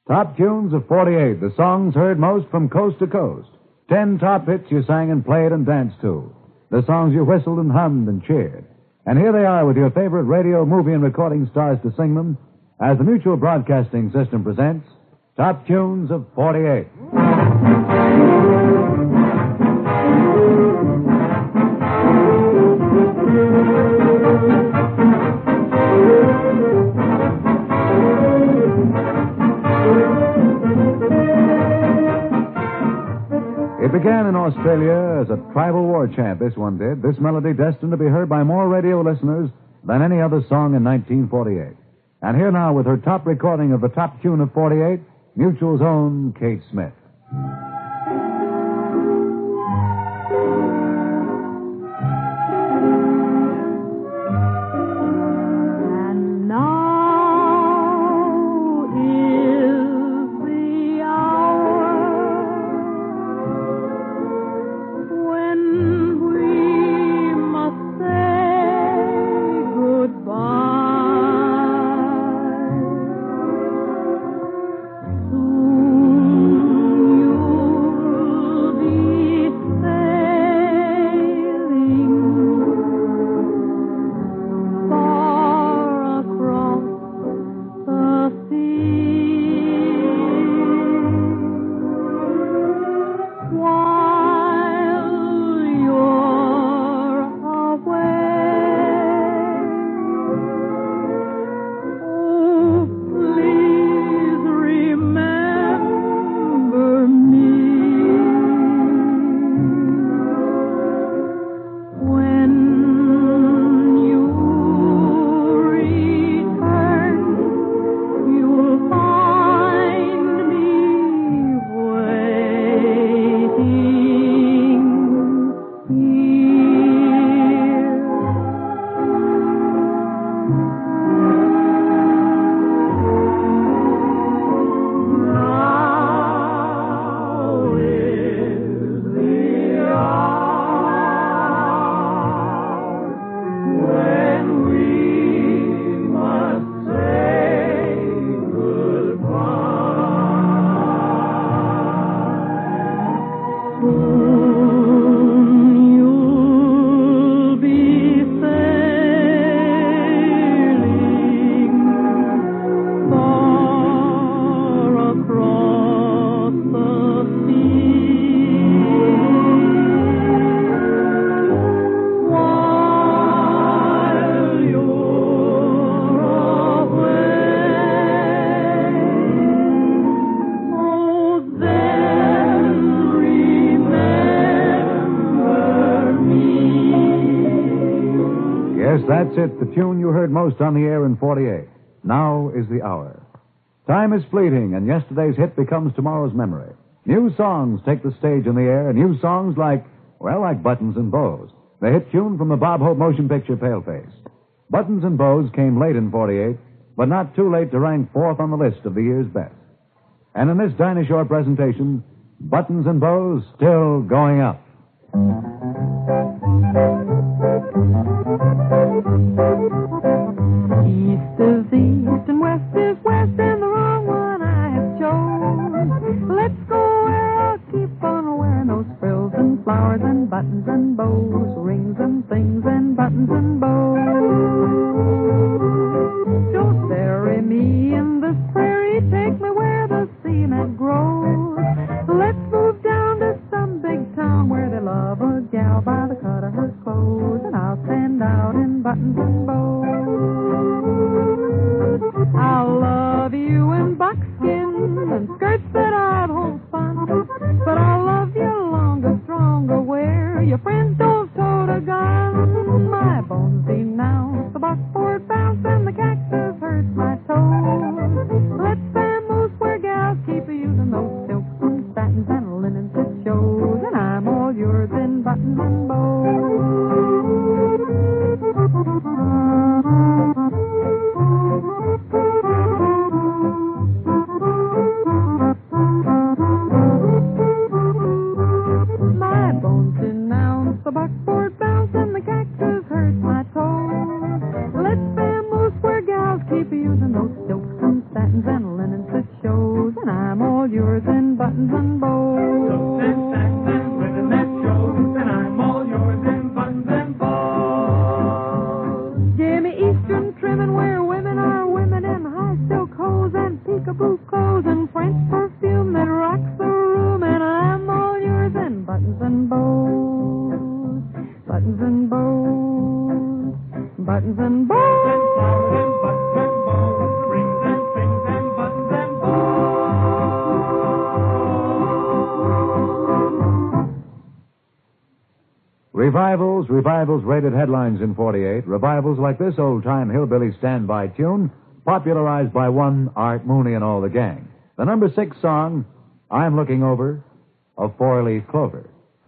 Top tunes of 48, the songs heard most from coast to coast. 10 top hits you sang and played and danced to. The songs you whistled and hummed and cheered. And here they are with your favorite radio, movie, and recording stars to sing them as the Mutual Broadcasting System presents Top Tunes of 48. It began in Australia as a tribal war chant, this one did. This melody destined to be heard by more radio listeners than any other song in 1948. And here now with her top recording of the top tune of 48, Mutual's own Kate Smith. That's it, the tune you heard most on the air in 48. Now is the hour. Time is fleeting, and yesterday's hit becomes tomorrow's memory. New songs take the stage in the air, new songs like Buttons and Bows, the hit tune from the Bob Hope motion picture Paleface. Buttons and Bows came late in 48, but not too late to rank fourth on the list of the year's best. And in this Dinah Shore presentation, Buttons and Bows still going up. East is east and west is west, and the wrong one I have chosen. Let's go where I'll keep on wearing those frills and flowers and buttons and bows, rings and things and buttons and bows. Don't bury me in this prairie, take me where the cement grows. Let's move down to some big town where they love a gal by the cut of her clothes, and I'll stand out in buttons and bows. I'll love you in buckskin and skirts that I'd homespun, but I'll love you longer, stronger, where your friends don't tote a gun. My bones buttons and bows. Jokes and snacks and rhythm that shows, and I'm all yours in buttons and bows. Give me Eastern trimming where women are women in high silk hose and peekaboo clothes and French perfume that rocks the room, and I'm all yours in buttons and bows. Buttons and bows. Buttons and bows. And flowers and buttons and bows, rings and strings and buttons and bows. Revivals rated headlines in 48. Revivals like this old-time hillbilly standby tune, popularized by one Art Mooney and all the gang. The number 6 song, I'm Looking Over, of Four-Leaf Clover.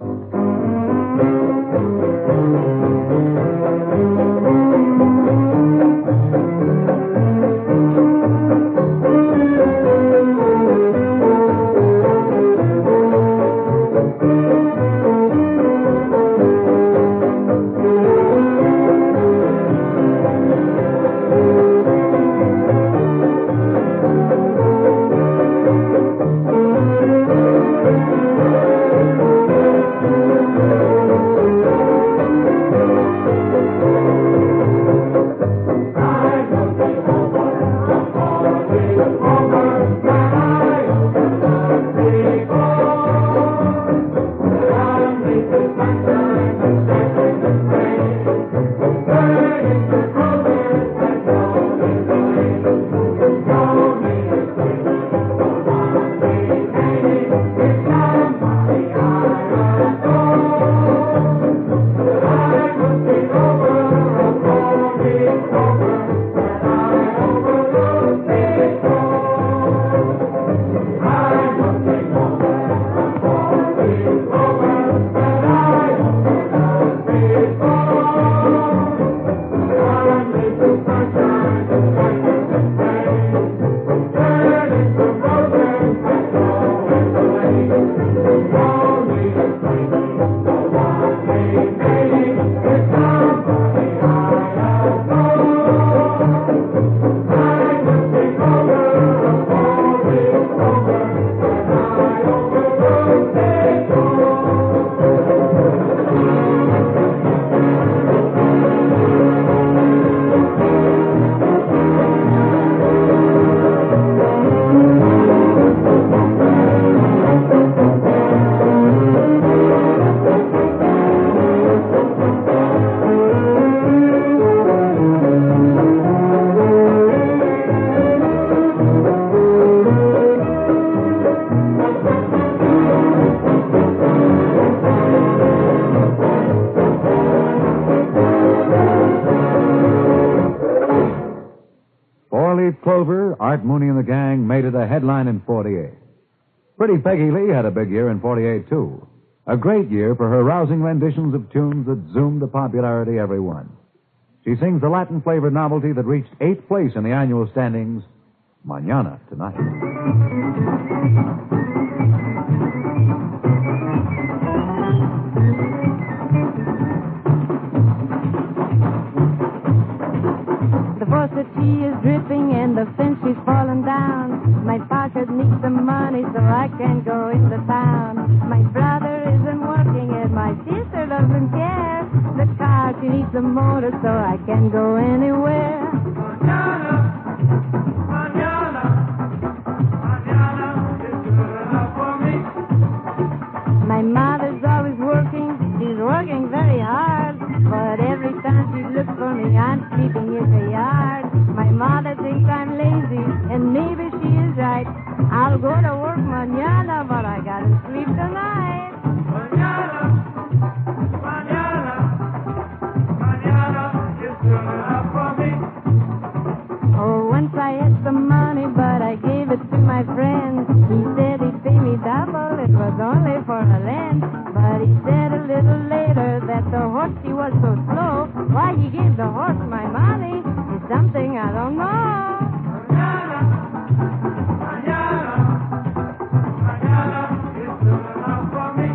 Clover, Art Mooney and the gang made it a headline in 48. Pretty Peggy Lee had a big year in 48, too. A great year for her rousing renditions of tunes that zoomed to popularity every one. She sings the Latin-flavored novelty that reached 8th place in the annual standings, Mañana, tonight. The faucet tea is dripping and the fence is falling down. My pocket needs some money so I can go into town. My brother isn't working and my sister doesn't care. The car, she needs a motor so I can go anywhere. Mañana, mañana, mañana is good enough for me. My mother's always working, she's working very hard. But every time she looks for me, I'm sleeping in the yard. My mother thinks I'm lazy, and maybe she is right. I'll go to work mañana, but I gotta sleep tonight. Mañana, mañana, mañana is good enough for me. Oh, once I had some money, but I gave it to my friend. He said he'd pay me double, it was only for a lend. But he said a little later that the horse, he was so slow. Why he gave the horse my money is something I don't know. Mañana, mañana, mañana is good enough for me.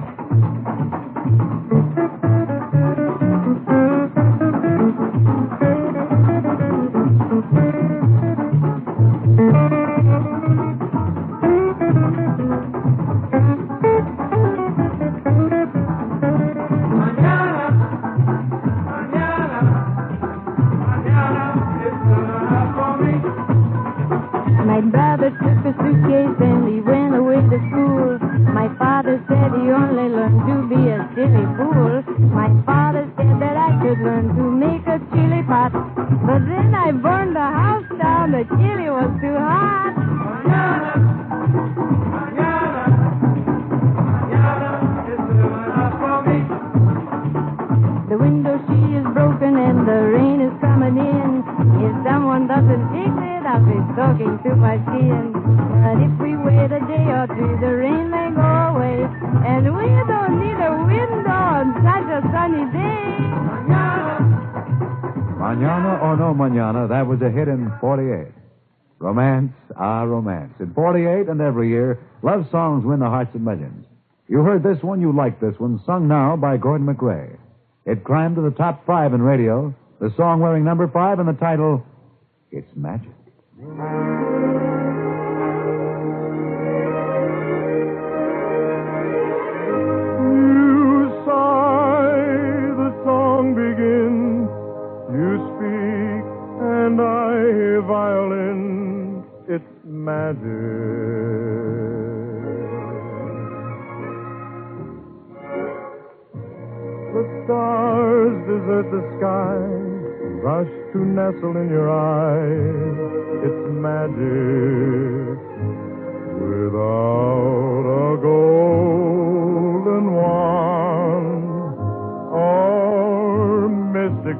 brother took a suitcase and he went away to school. My father said he only learned to be a silly fool. My father said that I could learn to make a chili pot. But then I burned the house down. The chili was too hot. The window she is broken and the rain is coming in. If someone doesn't fix it, I'll be talking to my skin. But if we wait a day or two, the rain may go away. And we don't need a window on such a sunny day. Mañana or no mañana, that was a hit in 48. Romance, romance. In 48 and every year, love songs win the hearts of millions. You heard this one, you liked this one, sung now by Gordon McRae. It climbed to the top 5 in radio, the song wearing number 5 and the title, It's Magic. You sigh, the song begins, you speak, and I hear violin. It's magic. The stars desert the sky, rush to nestle in your eyes. It's magic without a golden wand or mystic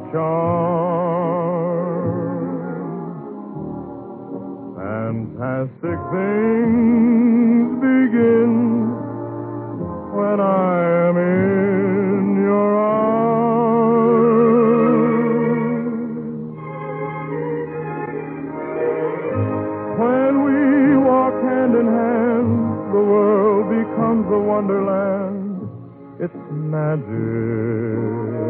charm. Fantastic things begin when I am in your arms. When we walk hand in hand, the world becomes a wonderland. It's magic.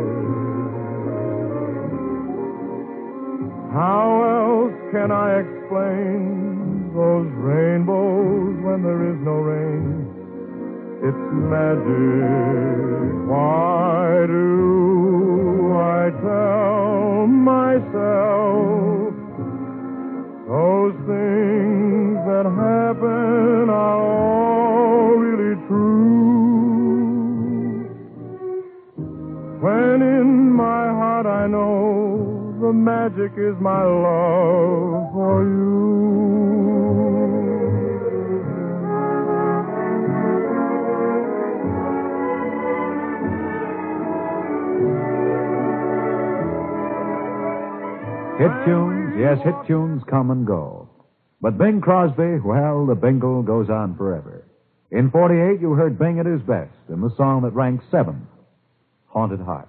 How else can I explain those rainbows when there is no rain? It's magic. Why do I tell myself those things that happen are all really true? When in my heart I know the magic is my love for you. Hit tunes, yes, hit tunes come and go. But Bing Crosby, well, the bingle goes on forever. In 48, you heard Bing at his best in the song that ranks 7th, Haunted Heart.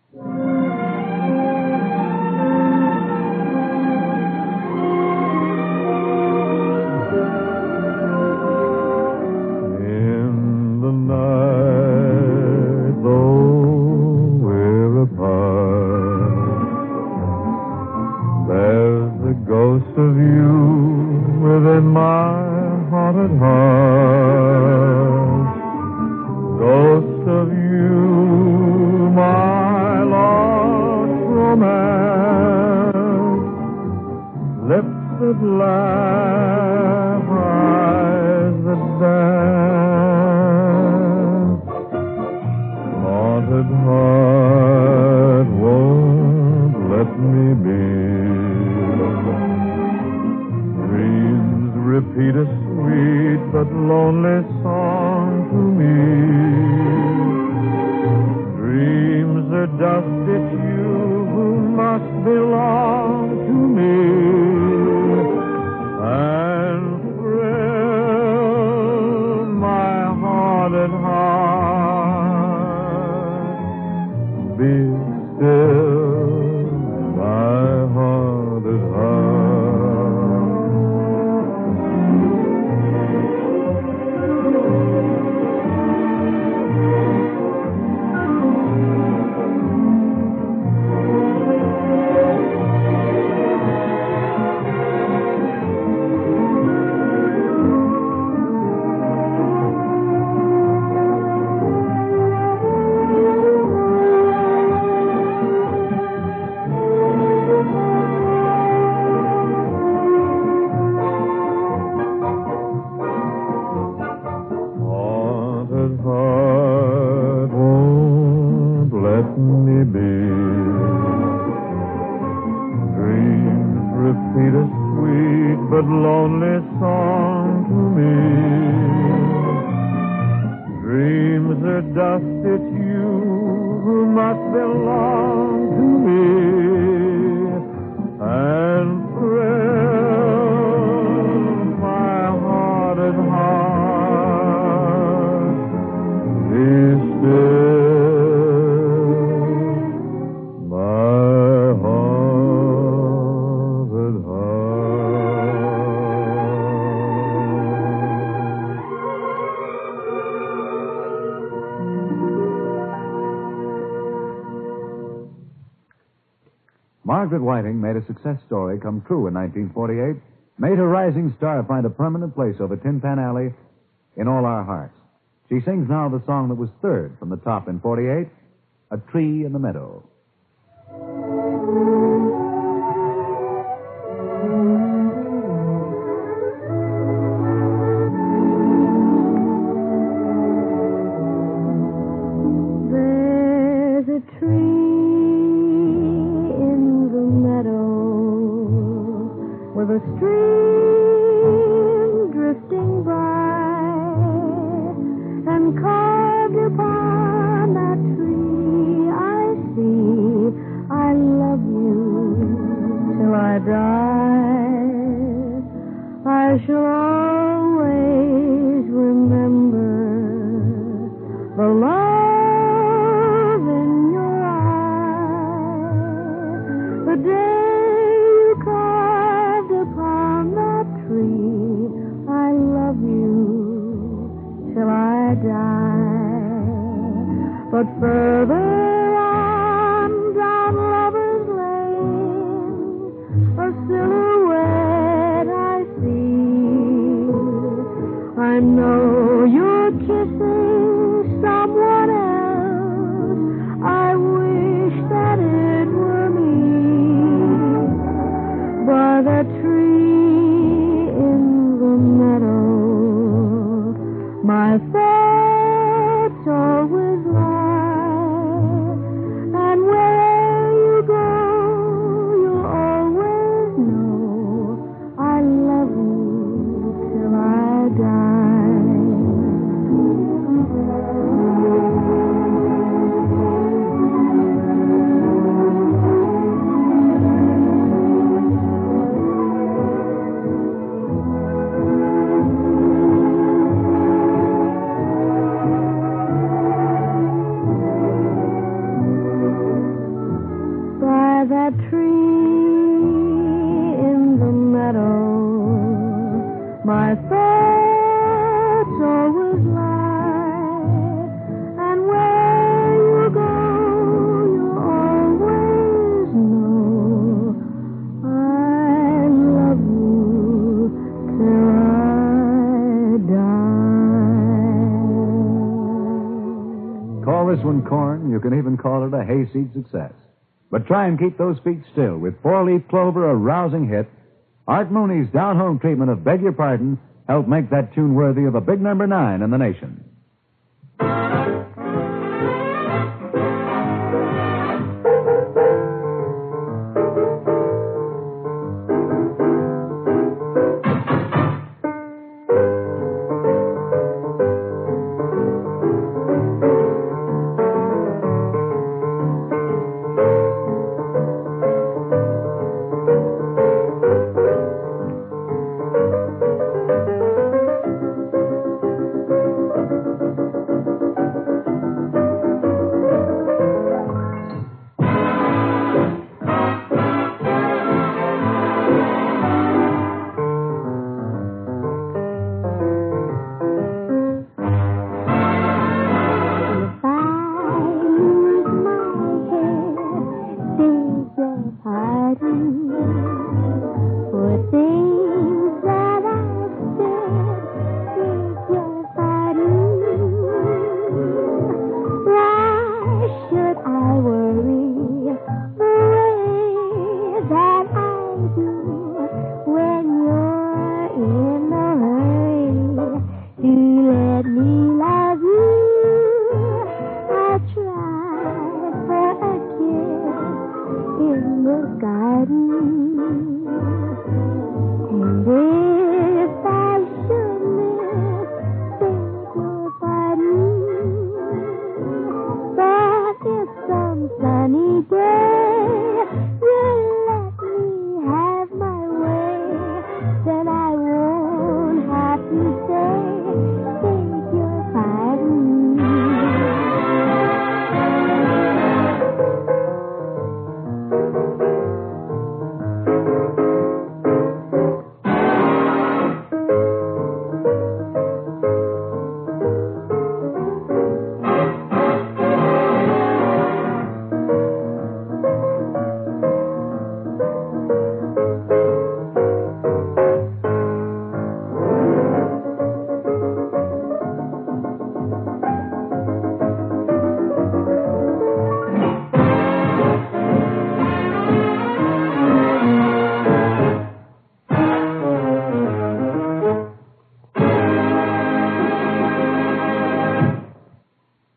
In the night, though we're apart, there's the ghost of you within my haunted heart. Ghost of you, my lost romance. Lips that laugh, eyes that dance. Haunted heart won't let me be. Dreams repeat a sweet but lonely song to me. Dreams are just it's you who must belong to me. And thrill my haunted heart. Be still, my haunted heart. feather dust, it's you who must belong to me and thrill my hearted heart. Be still, my hearted Margaret Whiting made a success story come true in 1948, made her rising star find a permanent place over Tin Pan Alley in all our hearts. She sings now the song that was third from the top in 48, A Tree in the Meadow. There's a tree in the meadow with a stream drifting by, and carved upon that tree I see, I love you till I die. I shall always remember the love in your eyes. The day you carved upon that tree, I love you till I die. But further on down Lover's Lane, a silhouette I see. I know you're kissing someone else. I wish that it were me. By that tree in the meadow, my thoughts always lie. And wherever you go, you'll always know I love you till I die. By that tree in the meadow, my thoughts always lie. And where you go, you always know I love you till I die. Call this one corn, you can even call it a hayseed success. But try and keep those feet still with Four-Leaf Clover, a rousing hit. Art Mooney's down-home treatment of Beg Your Pardon helped make that tune worthy of a big number 9 in the nation.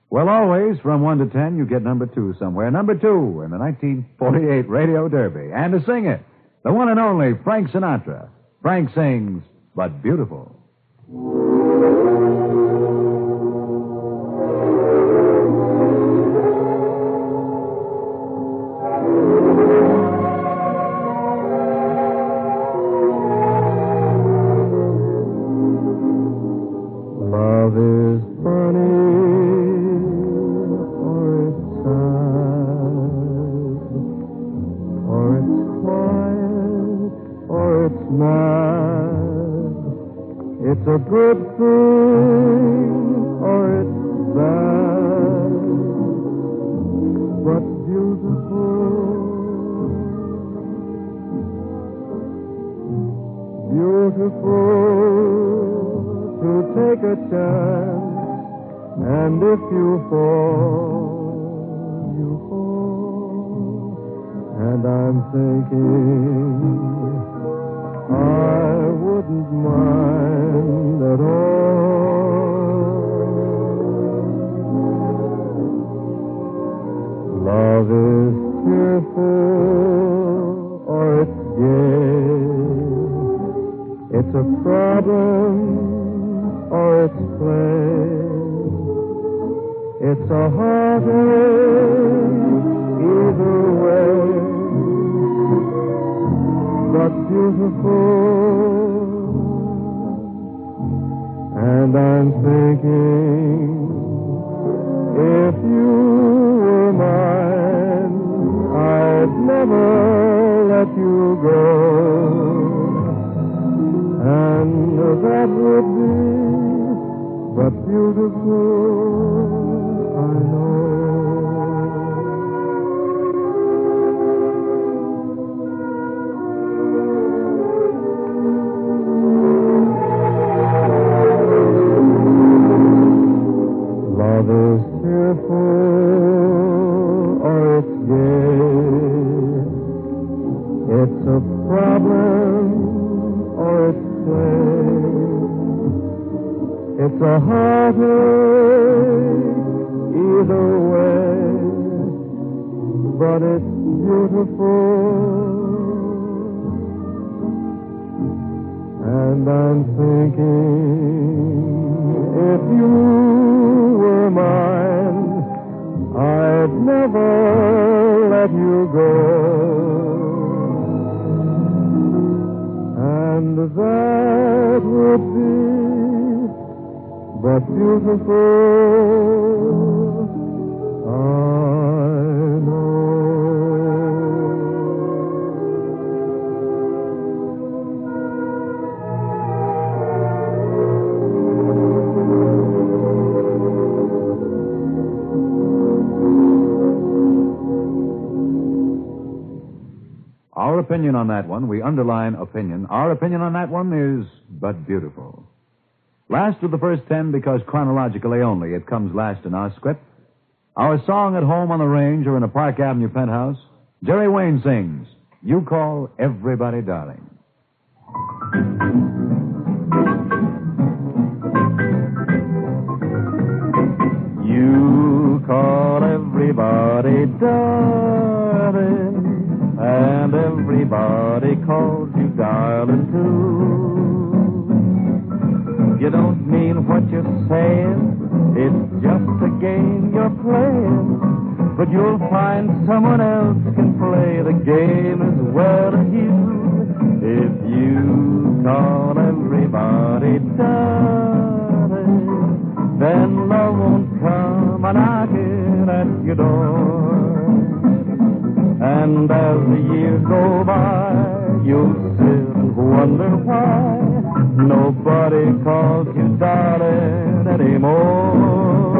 Well, always, from 1 to 10, you get number 2 somewhere. Number 2 in the 1948 Radio Derby. And to sing it, the one and only Frank Sinatra. Frank sings, But Beautiful. Love is funny, or it's sad, or it's quiet, or it's mad. It's a good thing, or it's bad, but beautiful. Beautiful to take a chance, and if you fall, you fall. And I'm thinking I wouldn't mind at all. Love is cheerful, or it's gay. It's a problem, or it's play. It's a heartache either way, but beautiful. And I'm thinking, if you were mine, I'd never let you go. And that would be but beautiful, I know. Love is cheerful, or it's gay. It's a problem, or it's play. It's a heartache either way, but it's beautiful. And I'm thinking, if you were mine, I'd never let you go. And that would be but beautiful, I know. Our opinion on that one, we underline opinion. Our opinion on that one is but beautiful. Last of the first 10 because chronologically only it comes last in our script. Our song at home on the range or in a Park Avenue penthouse, Jerry Wayne sings, You Call Everybody Darling. You call everybody darling, and everybody calls you darling too. You don't mean what you're saying, it's just a game you're playing. But you'll find someone else can play the game as well as you. If you call everybody darling, then love won't come a-knocking at your door. And as the years go by, you'll sit and wonder why nobody calls you darling anymore.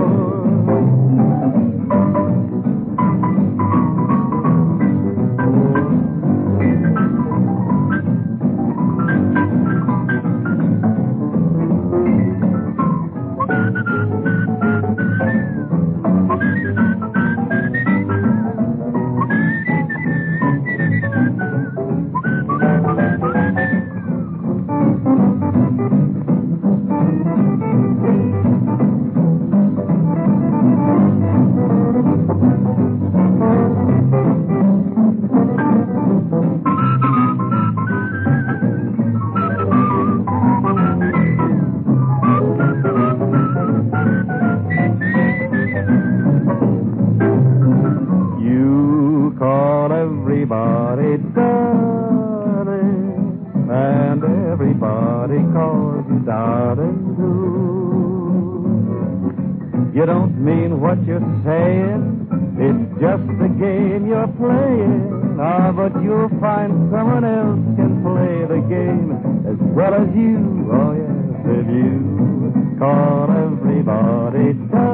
you don't mean what you're saying. It's just a game you're playing. Ah, but you'll find someone else can play the game as well as you. Oh, yes, if you call everybody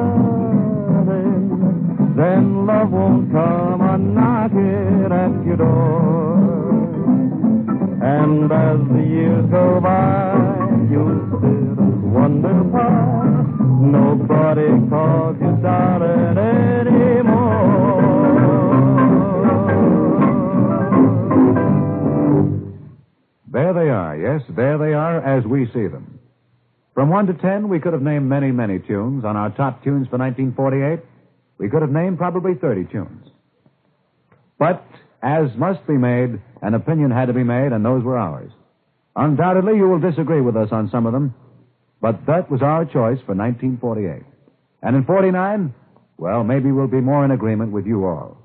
darling, then love won't come a-knocking at your door. And as the years go by, you'll still wonder why nobody calls you darling anymore. There they are, yes, there they are as we see them. From 1 to 10, we could have named many, many tunes. On our top tunes for 1948, we could have named probably 30 tunes. But, as must be made, an opinion had to be made, and those were ours. Undoubtedly, you will disagree with us on some of them, but that was our choice for 1948. And in 49, well, maybe we'll be more in agreement with you all.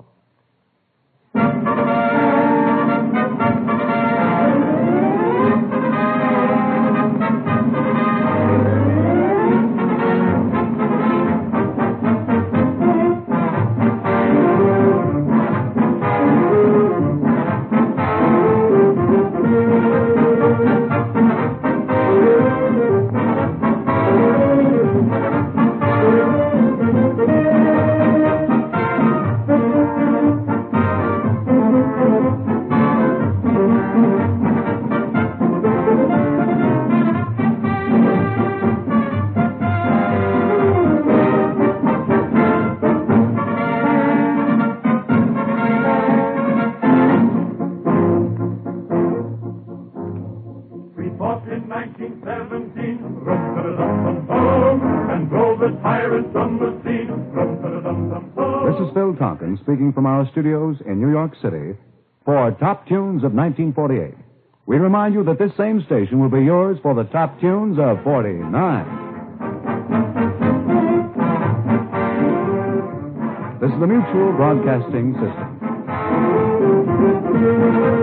In 1917, rum-ta-da-dum-dum-dum, and drove the tyrants from the scene, rum-ta-da-dum-dum-dum. This is Phil Tonkin speaking from our studios in New York City for Top Tunes of 1948. We remind you that this same station will be yours for the Top Tunes of 49. This is the Mutual Broadcasting System.